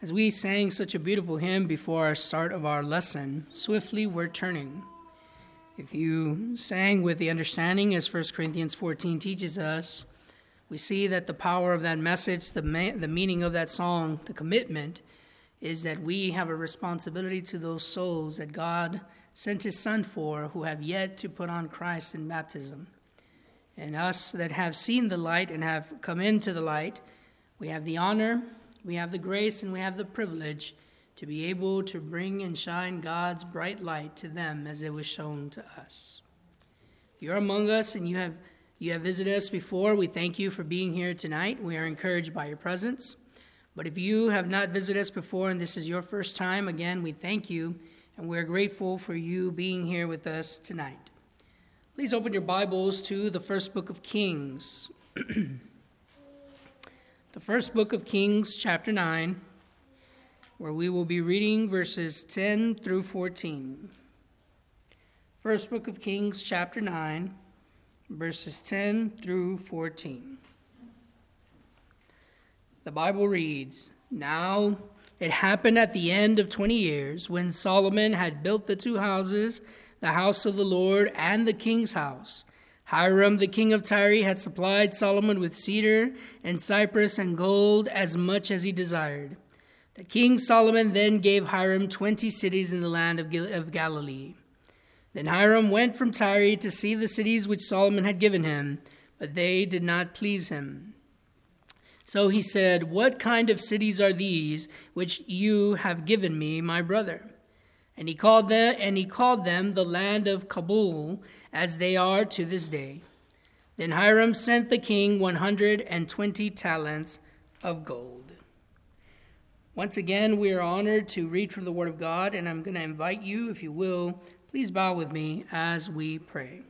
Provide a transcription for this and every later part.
As we sang such a beautiful hymn before our start of our lesson, Swiftly We're Turning. If you sang with the understanding, as 1 Corinthians 14 teaches us, we see that the power of that message, the meaning of that song, the commitment, is that we have a responsibility to those souls that God sent his Son for, who have yet to put on Christ in baptism. And us that have seen the light and have come into the light, we have the honor, we have the grace, and we have the privilege to be able to bring and shine God's bright light to them as it was shown to us. If you're among us and you have visited us before, we thank you for being here tonight. We are encouraged by your presence. But if you have not visited us before and this is your first time, again, we thank you and we're grateful for you being here with us tonight. Please open your Bibles to the first book of Kings. The first book of Kings, chapter 9, where we will be reading verses 10 through 14. First book of Kings, chapter 9, verses 10 through 14. The Bible reads, "Now it happened at the end of 20 years, when Solomon had built the two houses, the house of the Lord and the king's house. Hiram, the king of Tyre, had supplied Solomon with cedar and cypress and gold, as much as he desired. The king Solomon then gave Hiram 20 cities in the land of Galilee. Then Hiram went from Tyre to see the cities which Solomon had given him, but they did not please him. So he said, 'What kind of cities are these which you have given me, my brother?' And he called them the land of Kabul, as they are to this day. Then Hiram sent the king 120 talents of gold." Once again, we are honored to read from the Word of God, and I'm going to invite you, if you will, please bow with me as we pray.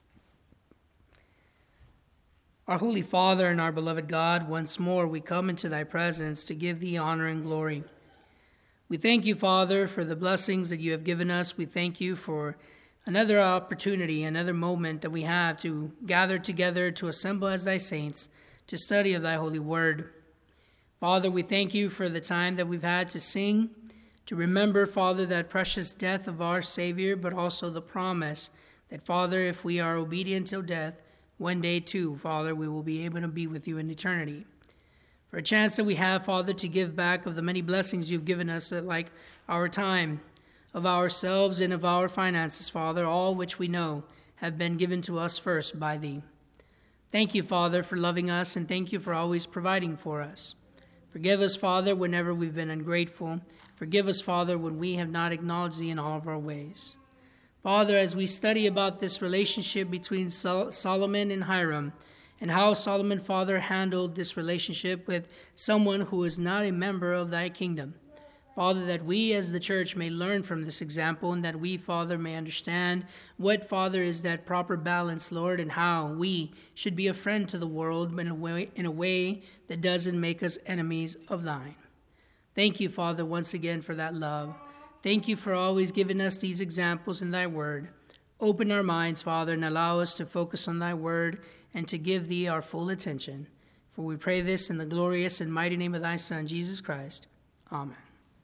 Our Holy Father and our beloved God, once more we come into thy presence to give thee honor and glory. We thank you, Father, for the blessings that you have given us. We thank you for another opportunity, another moment that we have to gather together, to assemble as thy saints, to study of thy holy word. Father, we thank you for the time that we've had to sing, to remember, Father, that precious death of our Savior, but also the promise that, Father, if we are obedient till death, one day too, Father, we will be able to be with you in eternity. For a chance that we have, Father, to give back of the many blessings you've given us, like our time, of ourselves and of our finances, Father, all which we know have been given to us first by thee. Thank you, Father, for loving us, and thank you for always providing for us. Forgive us, Father, whenever we've been ungrateful. Forgive us, Father, when we have not acknowledged thee in all of our ways. Father, as we study about this relationship between Solomon and Hiram, and how Solomon, Father, handled this relationship with someone who is not a member of thy kingdom. Father, that we as the church may learn from this example, and that we, Father, may understand what, Father, is that proper balance, Lord, and how we should be a friend to the world in a way that doesn't make us enemies of thine. Thank you, Father, once again for that love. Thank you for always giving us these examples in thy word. Open our minds, Father, and allow us to focus on thy word and to give thee our full attention. For we pray this in the glorious and mighty name of thy Son, Jesus Christ. Amen.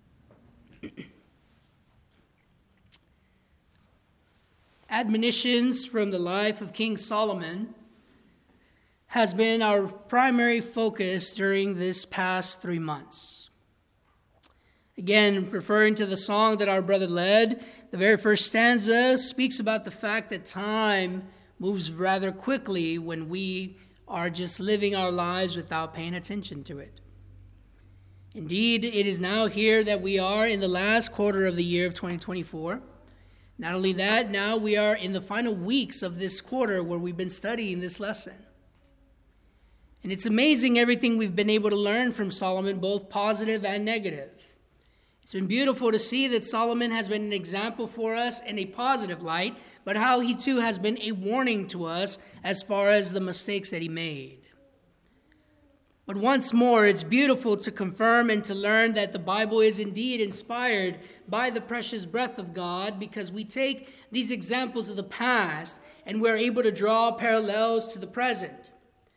Admonitions from the life of King Solomon has been our primary focus during this past 3 months. Again, referring to the song that our brother led, the very first stanza speaks about the fact that time moves rather quickly when we are just living our lives without paying attention to it. Indeed, it is now here that we are in the last quarter of the year of 2024. Not only that, now we are in the final weeks of this quarter where we've been studying this lesson. And it's amazing everything we've been able to learn from Solomon, both positive and negative. It's been beautiful to see that Solomon has been an example for us in a positive light, but how he too has been a warning to us as far as the mistakes that he made. But once more, it's beautiful to confirm and to learn that the Bible is indeed inspired by the precious breath of God, because we take these examples of the past and we're able to draw parallels to the present.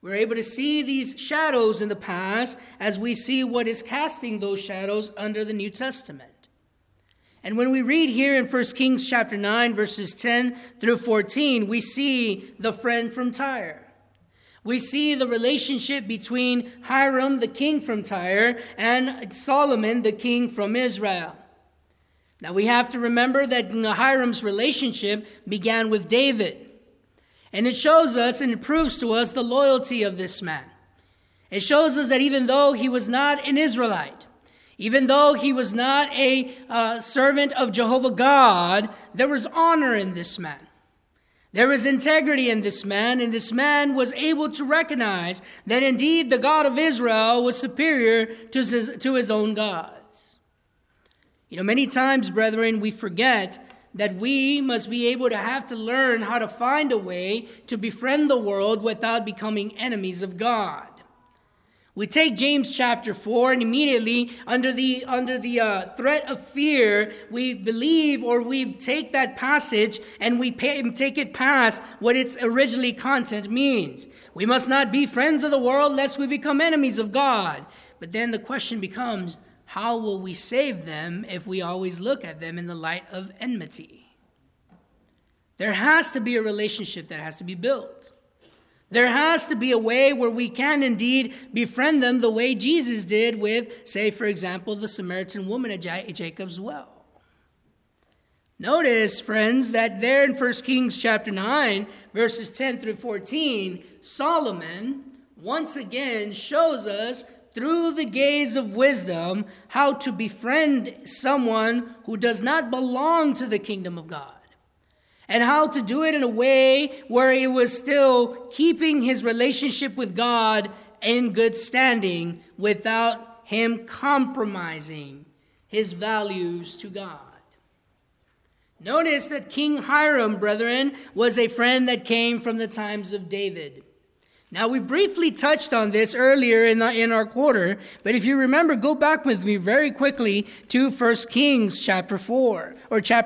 We're able to see these shadows in the past as we see what is casting those shadows under the New Testament. And when we read here in 1 Kings chapter 9, verses 10 through 14, we see the friend from Tyre. We see the relationship between Hiram, the king from Tyre, and Solomon, the king from Israel. Now we have to remember that Hiram's relationship began with David. And it shows us and it proves to us the loyalty of this man. It shows us that even though he was not an Israelite, even though he was not a servant of Jehovah God, there was honor in this man. There was integrity in this man, and this man was able to recognize that indeed the God of Israel was superior to his own gods. You know, many times, brethren, we forget that we must be able to have to learn how to find a way to befriend the world without becoming enemies of God. We take James chapter 4, and immediately under the threat of fear, we believe or we take that passage and we take it past what its originally content means. We must not be friends of the world lest we become enemies of God. But then the question becomes, how will we save them if we always look at them in the light of enmity? There has to be a relationship that has to be built. There has to be a way where we can indeed befriend them the way Jesus did with, say, for example, the Samaritan woman at Jacob's well. Notice, friends, that there in 1 Kings chapter 9, verses 10 through 14, Solomon once again shows us through the gaze of wisdom how to befriend someone who does not belong to the kingdom of God. And how to do it in a way where it was still keeping his relationship with God in good standing without him compromising his values to God. Notice that King Hiram, brethren, was a friend that came from the times of David. Now, we briefly touched on this earlier in our quarter, but if you remember, go back with me very quickly to 1 Kings chapter 5,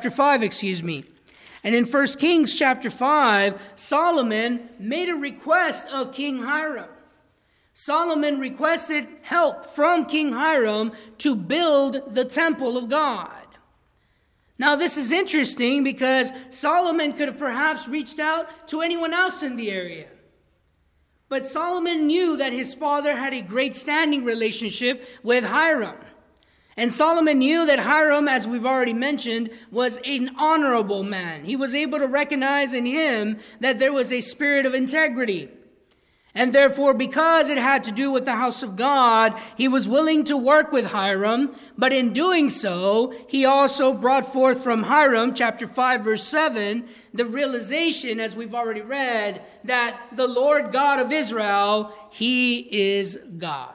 And in 1 Kings chapter 5, Solomon made a request of King Hiram. Solomon requested help from King Hiram to build the temple of God. Now, this is interesting because Solomon could have perhaps reached out to anyone else in the area. But Solomon knew that his father had a great standing relationship with Hiram. And Solomon knew that Hiram, as we've already mentioned, was an honorable man. He was able to recognize in him that there was a spirit of integrity. And therefore, because it had to do with the house of God, he was willing to work with Hiram. But in doing so, he also brought forth from Hiram, chapter 5, verse 7, the realization, as we've already read, that the Lord God of Israel, he is God.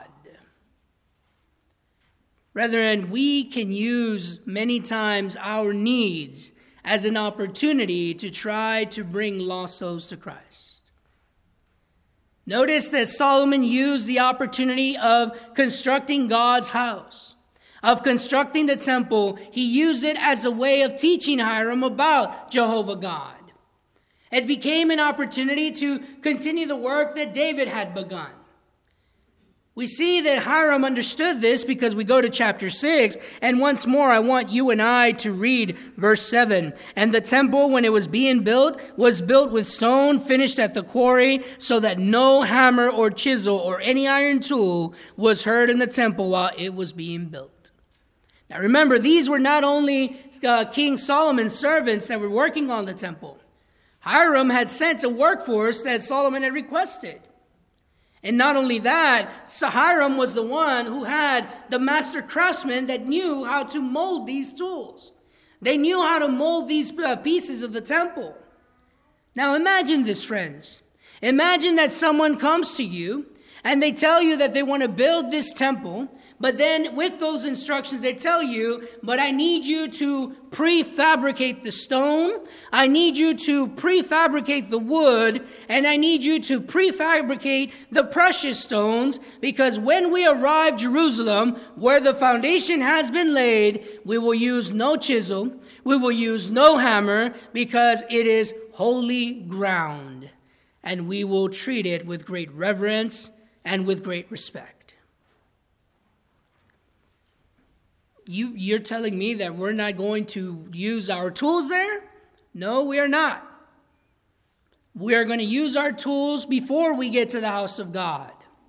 Brethren, we can use many times our needs as an opportunity to try to bring lost souls to Christ. Notice that Solomon used the opportunity of constructing God's house, of constructing the temple. He used it as a way of teaching Hiram about Jehovah God. It became an opportunity to continue the work that David had begun. We see that Hiram understood this because we go to chapter 6, and once more I want you and I to read verse 7. And the temple, when it was being built, was built with stone finished at the quarry, so that no hammer or chisel or any iron tool was heard in the temple while it was being built. Now remember, these were not only King Solomon's servants that were working on the temple. Hiram had sent a workforce that Solomon had requested. And not only that, Hiram was the one who had the master craftsmen that knew how to mold these tools. They knew how to mold these pieces of the temple. Now imagine this, friends. Imagine that someone comes to you and they tell you that they want to build this temple, but then with those instructions they tell you, but I need you to prefabricate the stone, I need you to prefabricate the wood, and I need you to prefabricate the precious stones, because when we arrive Jerusalem, where the foundation has been laid, we will use no chisel, we will use no hammer, because it is holy ground. and we will treat it with great reverence and with great respect. You're telling me that we're not going to use our tools there? No, we are not. We are going to use our tools before we get to the house of God.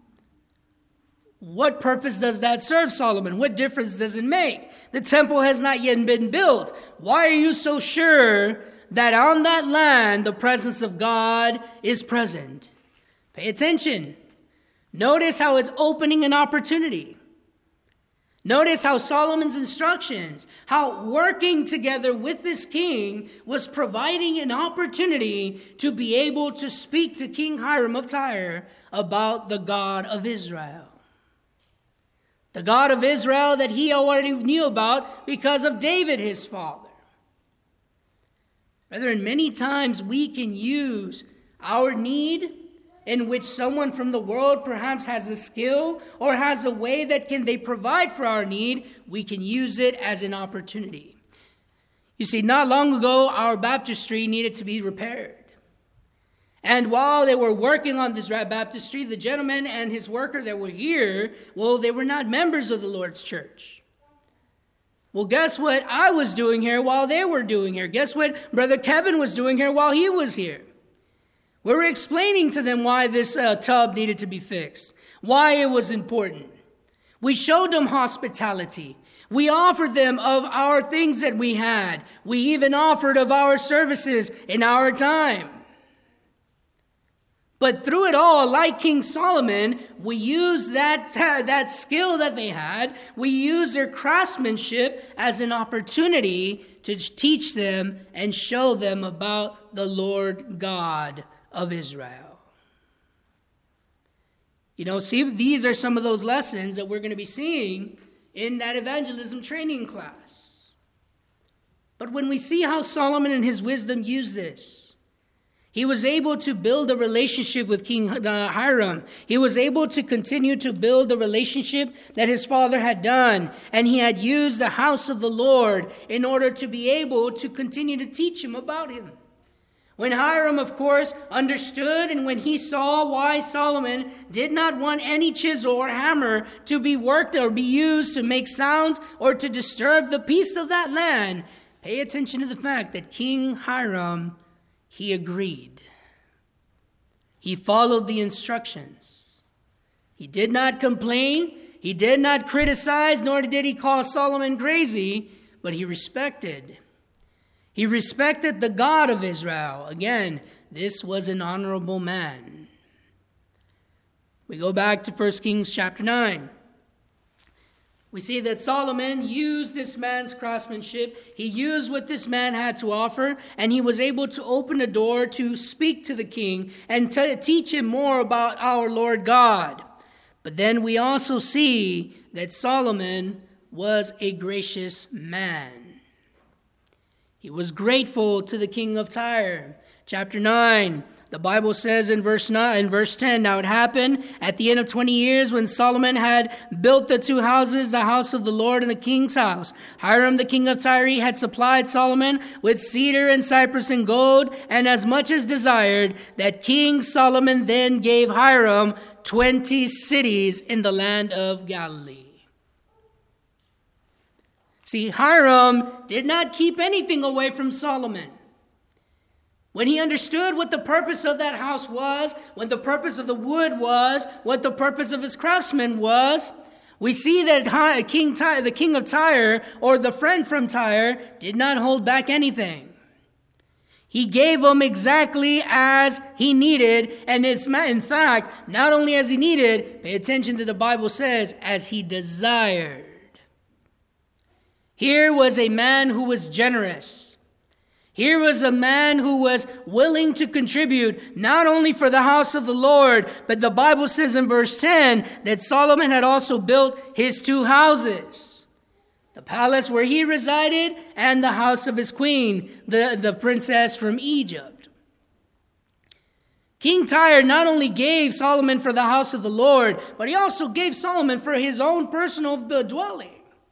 What purpose does that serve, Solomon? What difference does it make? The temple has not yet been built. Why are you so sure that on that land the presence of God is present? Pay attention. Notice how it's opening an opportunity. Notice how Solomon's instructions, how working together with this king was providing an opportunity to be able to speak to King Hiram of Tyre about the God of Israel. The God of Israel that he already knew about because of David, his father. Brethren, many times we can use our need in which someone from the world perhaps has a skill or has a way that they provide for our need. We can use it as an opportunity. You see, not long ago, our baptistry needed to be repaired. And while they were working on this baptistry, the gentleman and his worker that were here, well, they were not members of the Lord's church. Well, guess what I was doing here while they were doing here? Guess what Brother Kevin was doing here while he was here? We were explaining to them why this tub needed to be fixed, why it was important. We showed them hospitality. We offered them of our things that we had. We even offered of our services in our time. But through it all, like King Solomon, we used that skill that they had. We used their craftsmanship as an opportunity to teach them and show them about the Lord God of Israel. See, these are some of those lessons that we're going to be seeing in that evangelism training class. But when we see how Solomon and his wisdom used this, he was able to build a relationship with King Hiram. He was able to continue to build the relationship that his father had done. And he had used the house of the Lord in order to be able to continue to teach him about him. When Hiram, of course, understood and when he saw why Solomon did not want any chisel or hammer to be worked or be used to make sounds or to disturb the peace of that land, pay attention to the fact that King Hiram, he agreed. He followed the instructions. He did not complain. He did not criticize, nor did he call Solomon crazy, but he respected. He respected the God of Israel. Again, this was an honorable man. We go back to 1 Kings chapter 9. We see that Solomon used this man's craftsmanship. He used what this man had to offer, and he was able to open a door to speak to the king and to teach him more about our Lord God. But then we also see that Solomon was a gracious man. He was grateful to the king of Tyre. Chapter 9, the Bible says in verse 10, now it happened at the end of 20 years when Solomon had built the two houses, the house of the Lord and the king's house. Hiram, the king of Tyre, had supplied Solomon with cedar and cypress and gold, and as much as desired, that King Solomon then gave Hiram 20 cities in the land of Galilee. See, Hiram did not keep anything away from Solomon. When he understood what the purpose of that house was, what the purpose of the wood was, what the purpose of his craftsmen was, we see that the king of Tyre, or the friend from Tyre, did not hold back anything. He gave him exactly as he needed, and in fact, not only as he needed, pay attention to the Bible says, as he desired. Here was a man who was generous. Here was a man who was willing to contribute not only for the house of the Lord, but the Bible says in verse 10 that Solomon had also built his two houses. The palace where he resided and the house of his queen, the princess from Egypt. King Tyre not only gave Solomon for the house of the Lord, but he also gave Solomon for his own personal dwelling.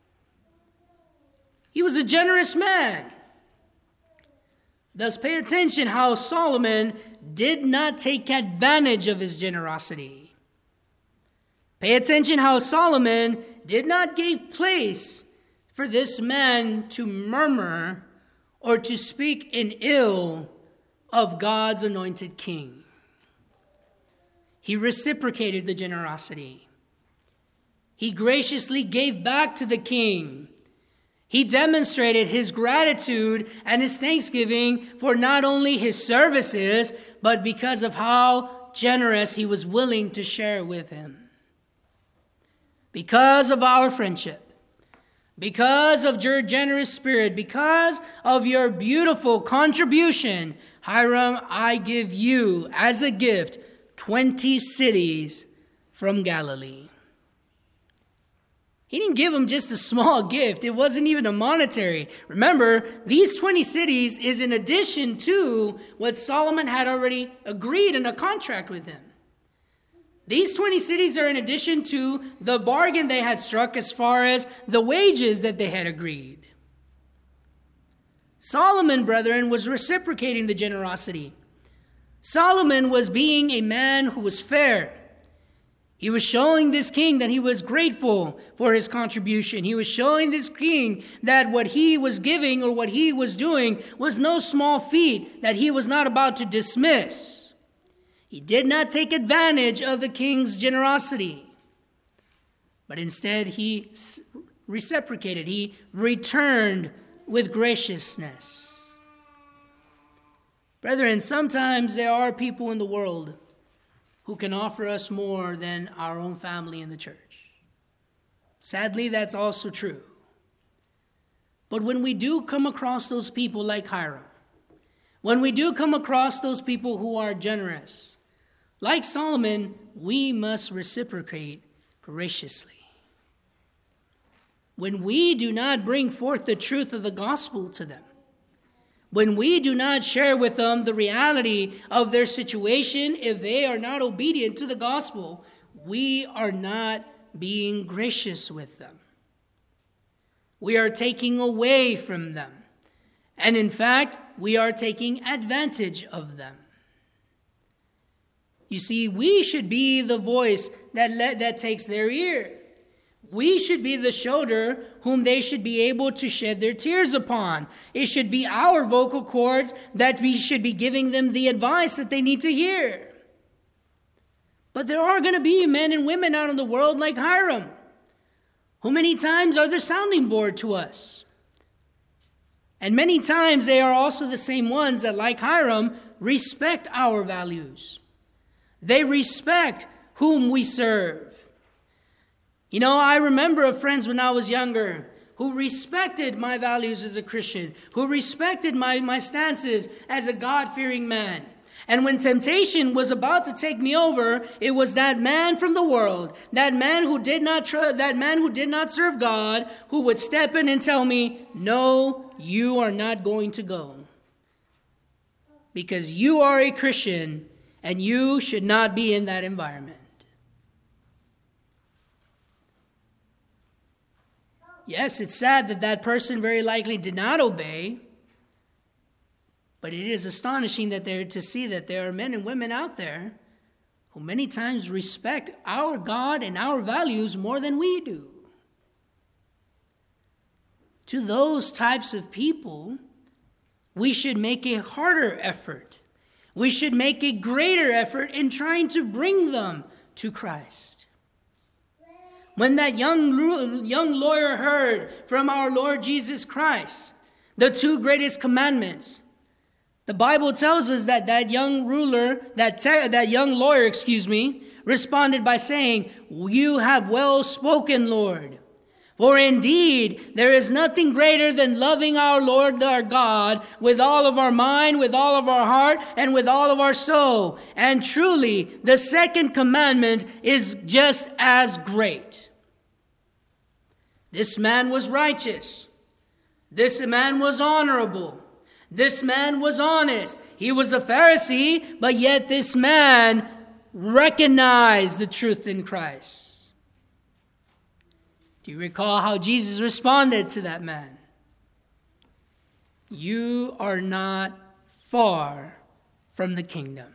He was a generous man. Thus, pay attention how Solomon did not take advantage of his generosity. Pay attention how Solomon did not give place for this man to murmur or to speak in ill of God's anointed king. He reciprocated the generosity. He graciously gave back to the king. He demonstrated his gratitude and his thanksgiving for not only his services, but because of how generous he was willing to share with him. Because of our friendship, because of your generous spirit, because of your beautiful contribution, Hiram, I give you as a gift 20 cities from Galilee. He didn't give him just a small gift. It wasn't even a monetary. Remember, these 20 cities is in addition to what Solomon had already agreed in a contract with him. These 20 cities are in addition to the bargain they had struck as far as the wages that they had agreed. Solomon, brethren, was reciprocating the generosity. Solomon was being a man who was fair. He was showing this king that he was grateful for his contribution. He was showing this king that what he was giving or what he was doing was no small feat that he was not about to dismiss. He did not take advantage of the king's generosity, but instead he reciprocated. He returned with graciousness. Brethren, sometimes there are people in the world who can offer us more than our own family in the church. Sadly, that's also true. But when we do come across those people like Hiram, when we do come across those people who are generous, like Solomon, we must reciprocate graciously. When we do not bring forth the truth of the gospel to them, when we do not share with them the reality of their situation, if they are not obedient to the gospel, we are not being gracious with them. We are taking away from them. And in fact, we are taking advantage of them. You see, we should be the voice that takes their ear. We should be the shoulder whom they should be able to shed their tears upon. It should be our vocal cords that we should be giving them the advice that they need to hear. But there are going to be men and women out in the world like Hiram, who many times are the sounding board to us. And many times they are also the same ones that, like Hiram, respect our values. They respect whom we serve. You know, I remember of friends when I was younger who respected my values as a Christian, who respected my stances as a God-fearing man. And when temptation was about to take me over, it was that man from the world, that man who did not serve God, who would step in and tell me, "No, you are not going to go, because you are a Christian and you should not be in that environment." Yes, it's sad that that person very likely did not obey, but it is astonishing to see that there are men and women out there who many times respect our God and our values more than we do. To those types of people, we should make a harder effort. We should make a greater effort in trying to bring them to Christ. When that young lawyer heard from our Lord Jesus Christ the two greatest commandments, the Bible tells us that that young lawyer, responded by saying, "You have well spoken, Lord. For indeed, there is nothing greater than loving our Lord our God with all of our mind, with all of our heart, and with all of our soul. And truly, the second commandment is just as great." This man was righteous. This man was honorable. This man was honest. He was a Pharisee, but yet this man recognized the truth in Christ. Do you recall how Jesus responded to that man? "You are not far from the kingdom.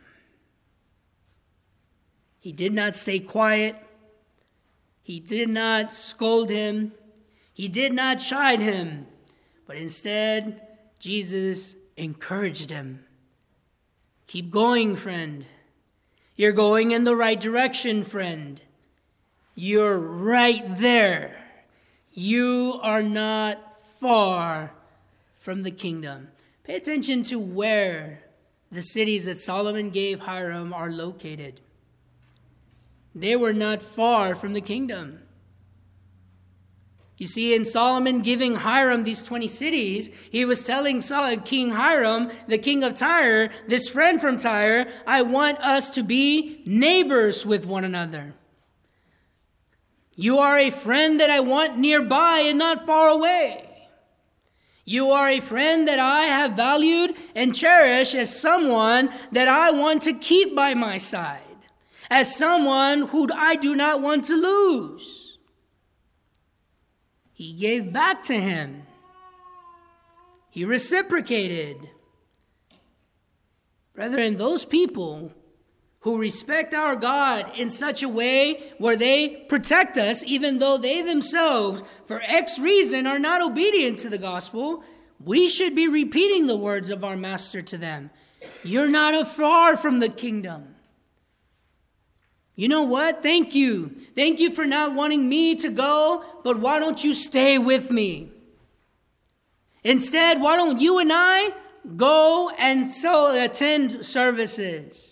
He did not stay quiet. He did not scold him. He did not chide him. But instead, Jesus encouraged him. Keep going, friend. You're going in the right direction, friend. You're right there. You are not far from the kingdom. Pay attention to where the cities that Solomon gave Hiram are located. They were not far from the kingdom. You see, in Solomon giving Hiram these 20 cities, he was telling King Hiram, the king of Tyre, this friend from Tyre, I want us to be neighbors with one another. You are a friend that I want nearby and not far away. You are a friend that I have valued and cherished as someone that I want to keep by my side, as someone who I do not want to lose. He gave back to him. He reciprocated. Brethren, those people who respect our God in such a way where they protect us, even though they themselves, for X reason, are not obedient to the gospel, we should be repeating the words of our master to them. You're not far from the kingdom. You know what? Thank you. Thank you for not wanting me to go, but why don't you stay with me? Instead, why don't you and I go and attend services?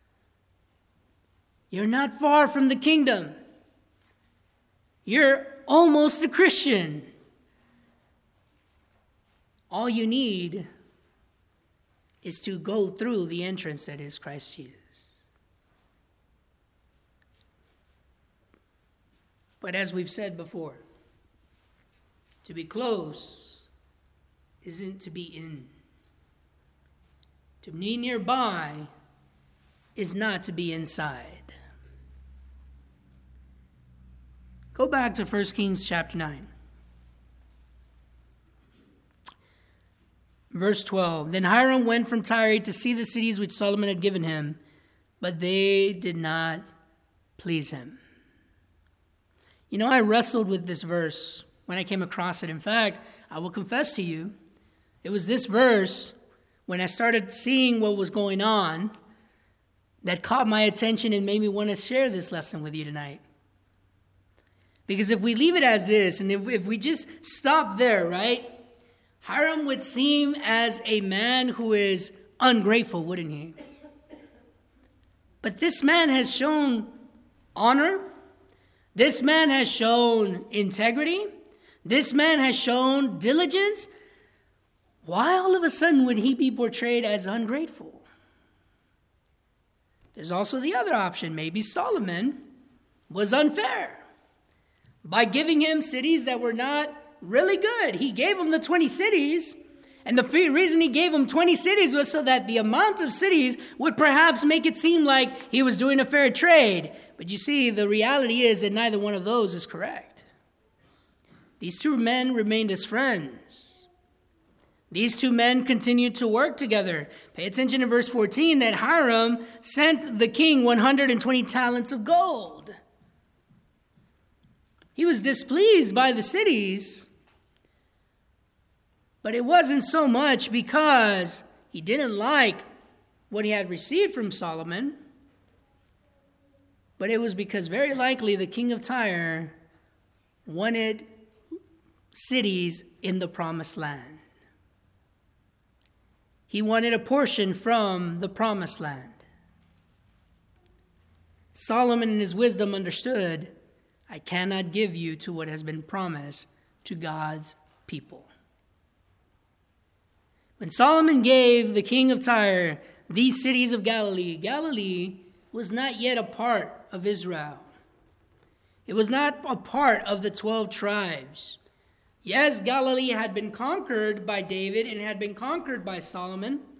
You're not far from the kingdom. You're almost a Christian. All you need is to go through the entrance that is Christ Jesus. But as we've said before, to be close isn't to be in. To be nearby is not to be inside. Go back to 1 Kings chapter 9. Verse 12. Then Hiram went from Tyre to see the cities which Solomon had given him, but they did not please him. You know, I wrestled with this verse when I came across it. In fact, I will confess to you, it was this verse, when I started seeing what was going on, that caught my attention and made me want to share this lesson with you tonight. Because if we leave it as is, and if we just stop there, right? Hiram would seem as a man who is ungrateful, wouldn't he? But this man has shown honor. This man has shown integrity. This man has shown diligence. Why all of a sudden would he be portrayed as ungrateful? There's also the other option. Maybe Solomon was unfair by giving him cities that were not really good. He gave him the 20 cities, and the reason he gave him 20 cities was so that the amount of cities would perhaps make it seem like he was doing a fair trade. But you see, the reality is that neither one of those is correct. These two men remained as friends. These two men continued to work together. Pay attention to verse 14, that Hiram sent the king 120 talents of gold. He was displeased by the cities, but it wasn't so much because he didn't like what he had received from Solomon, but it was because very likely the king of Tyre wanted cities in the promised land. He wanted a portion from the promised land. Solomon in his wisdom understood, I cannot give you to what has been promised to God's people. When Solomon gave the king of Tyre these cities of Galilee, Galilee was not yet a part of Israel. It was not a part of the 12 tribes. Yes, Galilee had been conquered by David and had been conquered by Saul,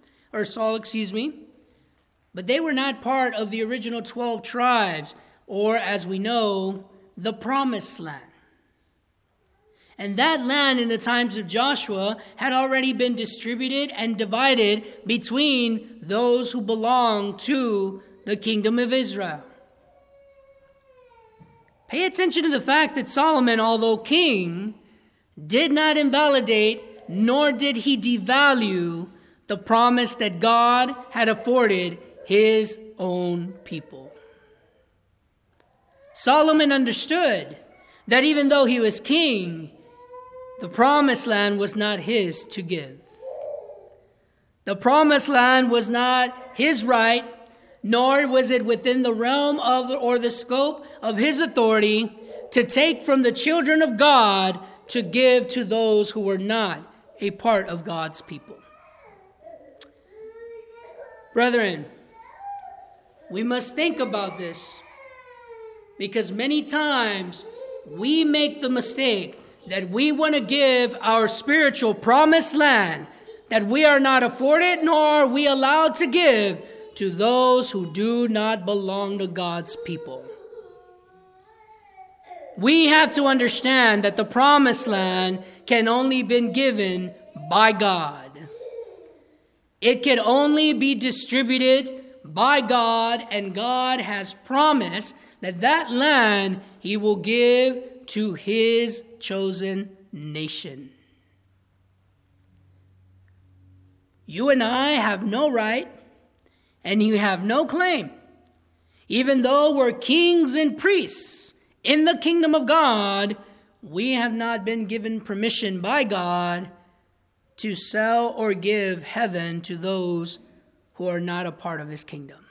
but they were not part of the original 12 tribes, or as we know, the promised land. And that land in the times of Joshua had already been distributed and divided between those who belonged to the kingdom of Israel. Pay attention to the fact that Solomon, although king, did not invalidate nor did he devalue the promise that God had afforded his own people. Solomon understood that even though he was king, the promised land was not his to give. The promised land was not his right, nor was it within the realm of or the scope of his authority to take from the children of God to give to those who were not a part of God's people. Brethren, we must think about this, because many times we make the mistake that we want to give our spiritual promised land that we are not afforded nor are we allowed to give to those who do not belong to God's people. We have to understand that the promised land can only be given by God. It can only be distributed by God, and God has promised that that land he will give to his chosen nation. You and I have no right, and you have no claim, even though we're kings and priests in the kingdom of God, we have not been given permission by God to sell or give heaven to those who are not a part of his kingdom.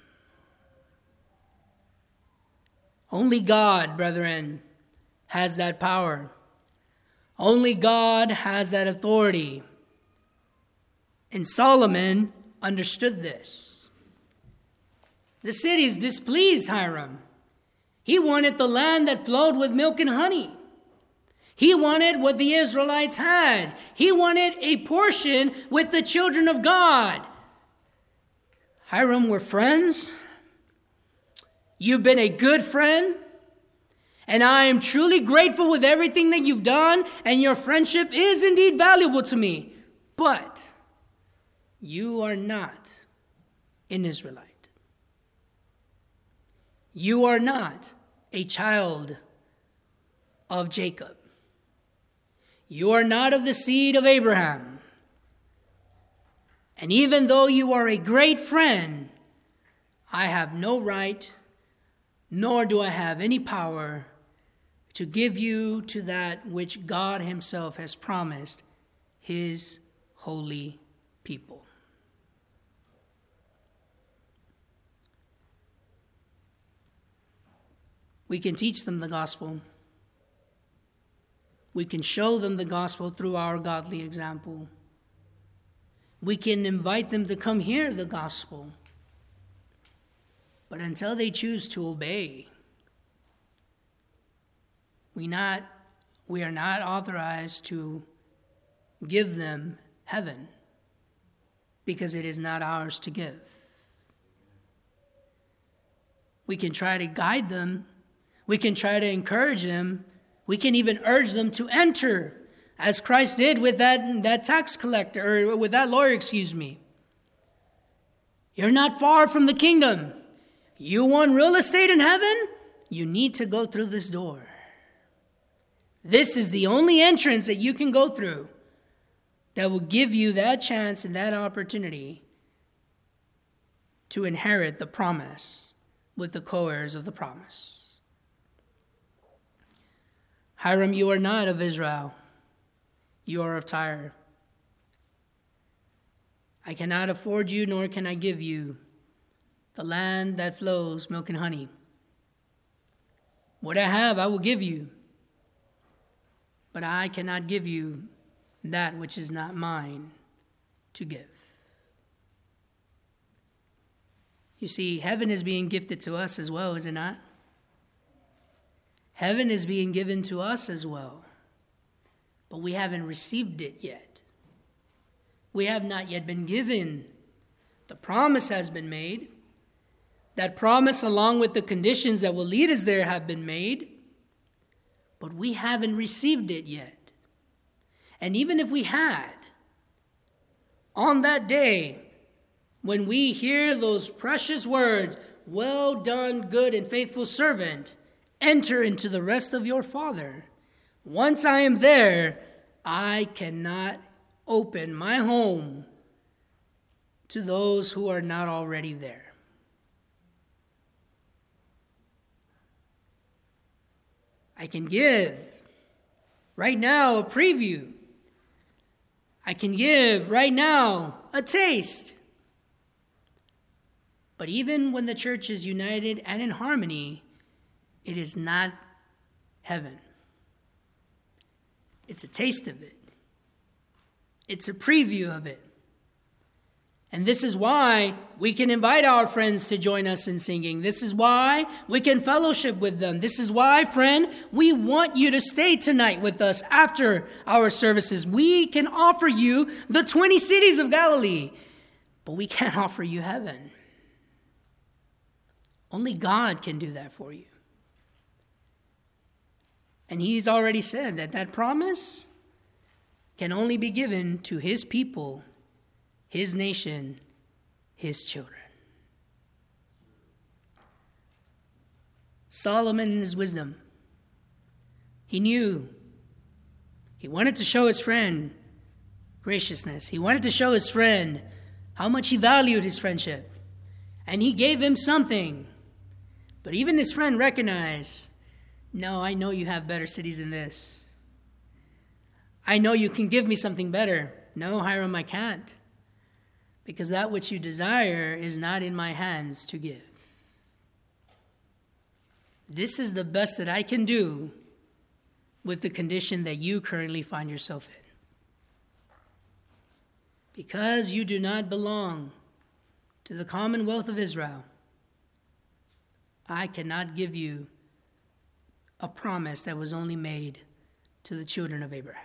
Only God, brethren, has that power. Only God has that authority. And Solomon understood this. The cities displeased Hiram. He wanted the land that flowed with milk and honey. He wanted what the Israelites had. He wanted a portion with the children of God. Hiram, we're friends. You've been a good friend. And I am truly grateful with everything that you've done. And your friendship is indeed valuable to me. But you are not an Israelite. You are not a child of Jacob. You are not of the seed of Abraham. And even though you are a great friend, I have no right, nor do I have any power to give you to that which God himself has promised his holy people. We can teach them the gospel. We can show them the gospel through our godly example. We can invite them to come hear the gospel. But until they choose to obey, we are not authorized to give them heaven, because it is not ours to give. We can try to guide them. We can try to encourage them. We can even urge them to enter, as Christ did with that tax collector, or with that lawyer, You're not far from the kingdom. You want real estate in heaven? You need to go through this door. This is the only entrance that you can go through that will give you that chance and that opportunity to inherit the promise with the co-heirs of the promise. Hiram, you are not of Israel. You are of Tyre. I cannot afford you, nor can I give you the land that flows milk and honey. What I have, I will give you. But I cannot give you that which is not mine to give. You see, heaven is being gifted to us as well, is it not? Heaven is being given to us as well, but we haven't received it yet. We have not yet been given. The promise has been made. That promise, along with the conditions that will lead us there, have been made, but we haven't received it yet. And even if we had, on that day, when we hear those precious words, "Well done, good and faithful servant, enter into the rest of your Father," once I am there, I cannot open my home to those who are not already there. I can give right now a preview. I can give right now a taste. But even when the church is united and in harmony, it is not heaven. It's a taste of it. It's a preview of it. And this is why we can invite our friends to join us in singing. This is why we can fellowship with them. This is why, friend, we want you to stay tonight with us after our services. We can offer you the 20 cities of Galilee, but we can't offer you heaven. Only God can do that for you. And he's already said that that promise can only be given to his people, his nation, his children. Solomon in his wisdom, he knew. He wanted to show his friend graciousness. He wanted to show his friend how much he valued his friendship. And he gave him something. But even his friend recognized, no, I know you have better cities than this. I know you can give me something better. No, Hiram, I can't. Because that which you desire is not in my hands to give. This is the best that I can do with the condition that you currently find yourself in. Because you do not belong to the commonwealth of Israel, I cannot give you a promise that was only made to the children of Abraham.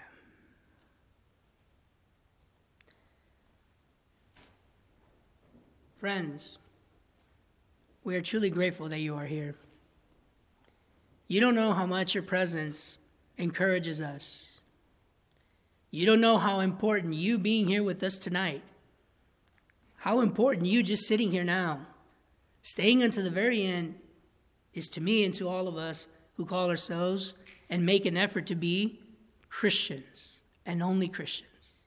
Friends, we are truly grateful that you are here. You don't know how much your presence encourages us. You don't know how important you being here with us tonight, how important you just sitting here now, staying until the very end, is to me and to all of us who call ourselves and make an effort to be Christians and only Christians.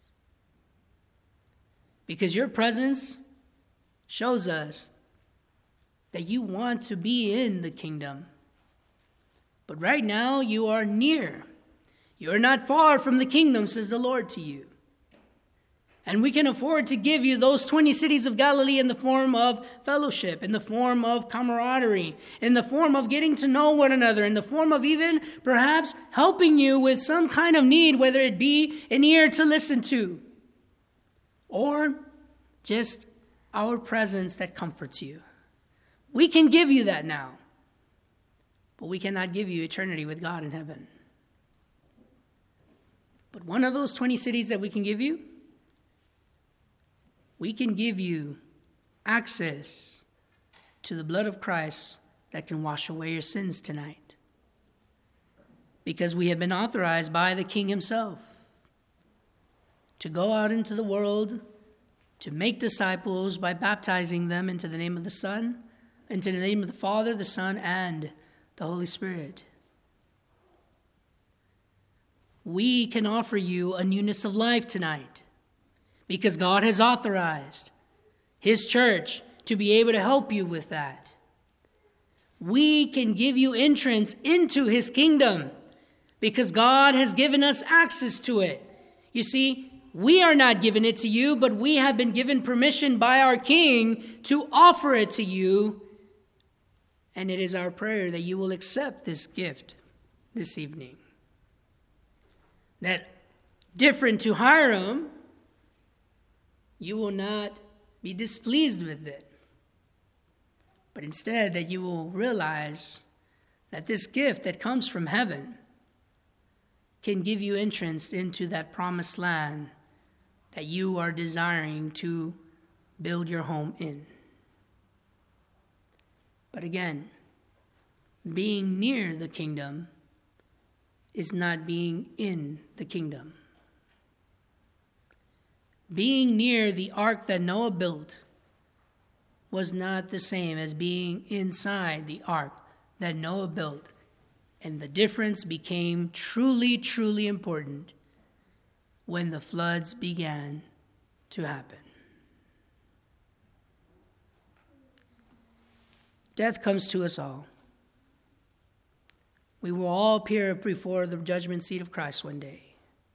Because your presence shows us that you want to be in the kingdom. But right now you are near. You are not far from the kingdom, says the Lord to you. And we can afford to give you those 20 cities of Galilee in the form of fellowship, in the form of camaraderie, in the form of getting to know one another, in the form of even perhaps helping you with some kind of need, whether it be an ear to listen to, or just our presence that comforts you. We can give you that now, but we cannot give you eternity with God in heaven. But one of those 20 cities that we can give you, we can give you access to the blood of Christ that can wash away your sins tonight. Because we have been authorized by the King himself to go out into the world, to make disciples by baptizing them into the name of the Son, into the name of the Father, the Son, and the Holy Spirit. We can offer you a newness of life tonight because God has authorized his church to be able to help you with that. We can give you entrance into his kingdom because God has given us access to it. You see, we are not giving it to you, but we have been given permission by our King to offer it to you. And it is our prayer that you will accept this gift this evening. That different to Hiram, you will not be displeased with it, but instead that you will realize that this gift that comes from heaven can give you entrance into that promised land that you are desiring to build your home in. But again, being near the kingdom is not being in the kingdom. being near the ark that Noah built was not the same as being inside the ark that Noah built. And the difference became truly, truly important when the floods began to happen. Death comes to us all. We will all appear before the judgment seat of Christ one day.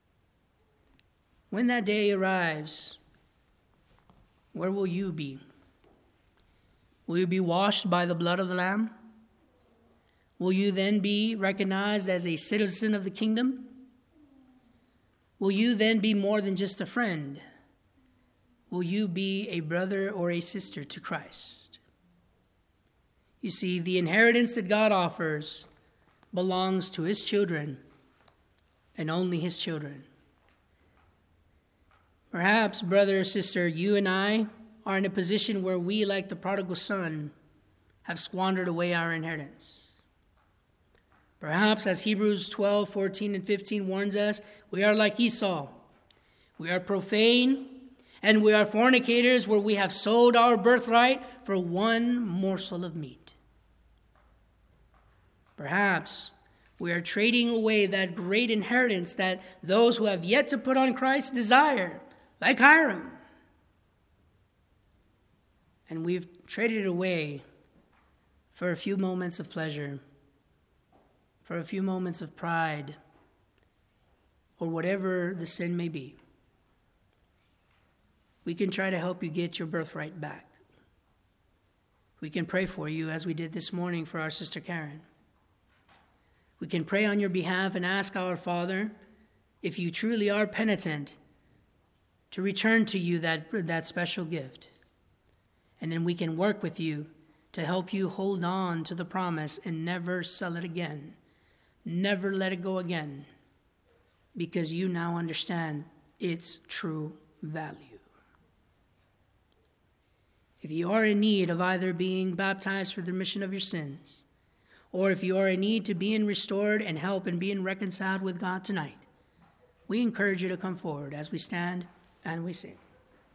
When that day arrives, where will you be? Will you be washed by the blood of the Lamb? Will you then be recognized as a citizen of the kingdom? Will you then be more than just a friend? Will you be a brother or a sister to Christ? You see, the inheritance that God offers belongs to his children and only his children. Perhaps, brother or sister, you and I are in a position where we, like the prodigal son, have squandered away our inheritance. Perhaps, as Hebrews 12, 14, and 15 warns us, we are like Esau. We are profane, and we are fornicators, where we have sold our birthright for one morsel of meat. Perhaps we are trading away that great inheritance that those who have yet to put on Christ desire, like Hiram. And we've traded it away for a few moments of pleasure, for a few moments of pride, or whatever the sin may be. We can try to help you get your birthright back. We can pray for you, as we did this morning for our sister Karen. We can pray on your behalf and ask our Father, if you truly are penitent, to return to you that special gift. And then we can work with you to help you hold on to the promise and never sell it again. Never let it go again, because you now understand its true value. If you are in need of either being baptized for the remission of your sins, or if you are in need to being restored and help in being reconciled with God tonight, we encourage you to come forward as we stand and we sing.